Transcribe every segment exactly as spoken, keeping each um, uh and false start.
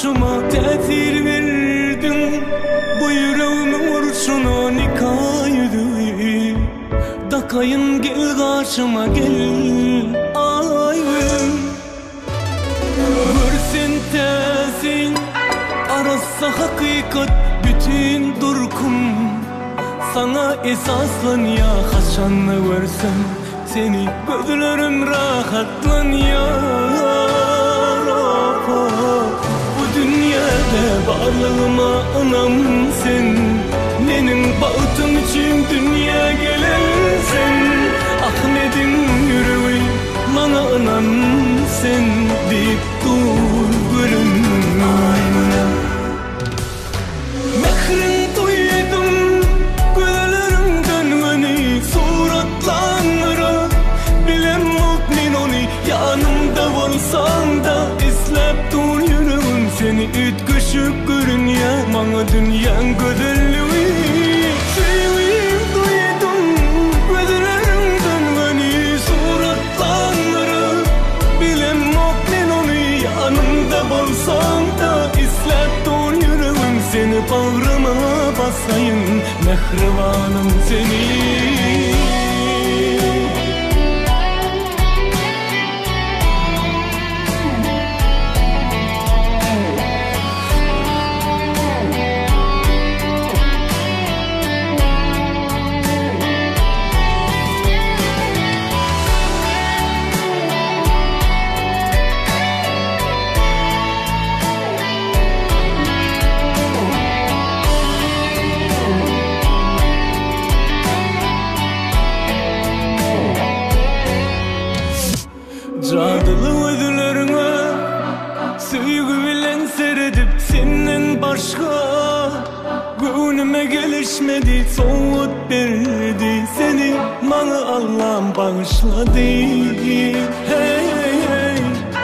başıma tesir verdin. Bu yüreğimin urşunu nikaydı. Dakayın gel karşıma gel ayım. Görsen tesin arasa hakikat bütün durkum. Sana esaslan ya haşanla versem seni gözlerim rahatlan ya. Bu dünyada varlığıma anam sen. Benim bahtım için dünya gelen sen. Ahmet'in yüreği bana anam sen deyip dur gülüm. Mehrin duydum gözlerimden beni suratlanır. Bilem mümin onu yanımda olsan da İslep dur yüreğim seni ütküşüp görün ya. Bana dünyanın güzelliği sevim duydum gözlerimden beni suratlanır. Bilem mümin onu yanımda olsan da İslep dur yüreğim seni bağrıma basayım mehribanım seni. Cadılı özlerine sevgi bilen seyredip senden başka gönlüme gelişmedi, soğut verdi seni bana Allah'ım bağışladı. Hey hey hey,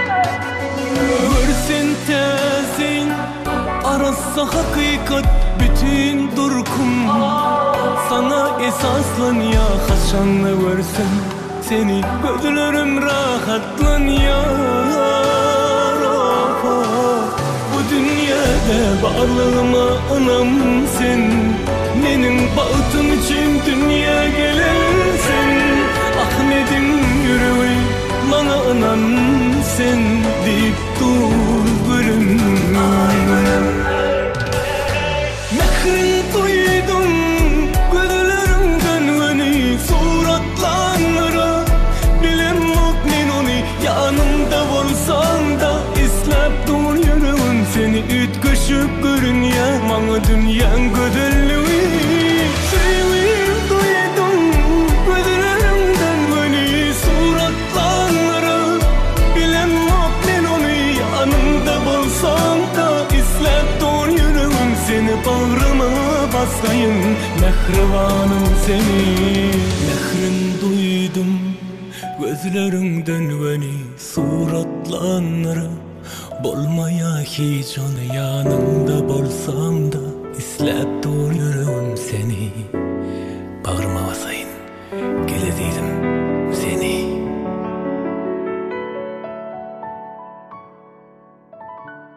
görsen tesin arasa hakikat bütün durkum. Sana esaslan ya haşanla versem seni gözlerim rahatlan ya. Bu dünyada varlığıma anam sen. Benim bahtım için dünya gelen sen. Ahmet'in yüreği bana anam sen deyip dur gülüm. Mehrin duydum gözlerimden beni suratlanır. Bilem mümin onu yanımda olsan da İslep dur yüreğim seni ütküşüp görün ya. Bana dünyanın güzelliği sevim duydum gözlerimden beni suratlanır. Bilem mümin onu yanımda olsan da İslep dur yüreğim seni bağrıma basayım mehribanım seni. Mehrin duydum gözlerinden beni suratlanır. Bolmaya hiç onu yanımda bolsam da İslep dur yüreğim seni bağrıma basayım gele deydim.